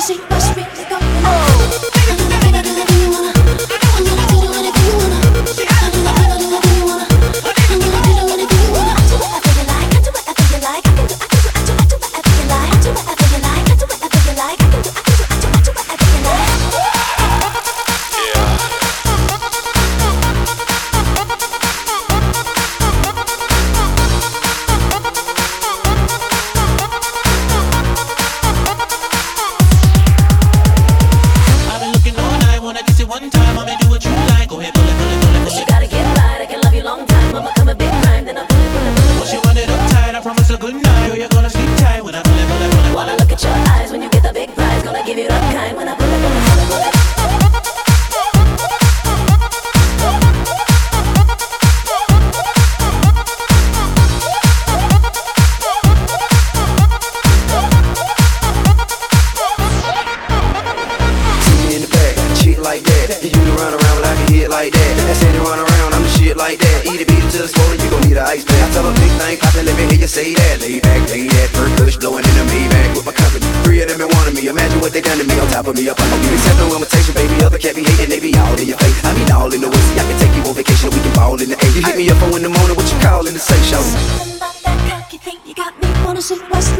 see what's really going on. I do whatever you wanna. I do whatever you wanna. I do whatever you wanna. I do whatever you wanna. I do whatever you like. I do whatever you like. I do whatever you like. I do whatever you like. I do whatever you like. I do whatever you like. One time, I'ma do what you like. Go ahead, pull it, pull it, pull it, pull it. You gotta get right, I can love you long time. I'ma come a big time, then I pull it, pull it, pull it. Once you want it up tight, I promise a good night. Or you're gonna sleep tight when I pull it, pull it, pull it. Wanna look at your eyes when you get the big prize. Gonna give you that kind when I pull it, pull it, pull it, pull it. Like that, you do run around like a hit like that. I said to run around, I'm the shit like that. Eat it, beat it to the swollen, you gon' need an ice pack. I tell a big thing, pop it, let me hear you say that. Lay back, percush blowing in the Maybach with my company. 3 of them and 1 of me. Imagine what they done to me on top of me. Up, I don't give accept no invitation, baby. Other cat be hating, they be all in your face. I mean all in the way. I can take you on vacation, we can ball in the air. You hit me up 4 in the morning, what you callin' to say, show? Something about that cocky thing, you got me wanna see what's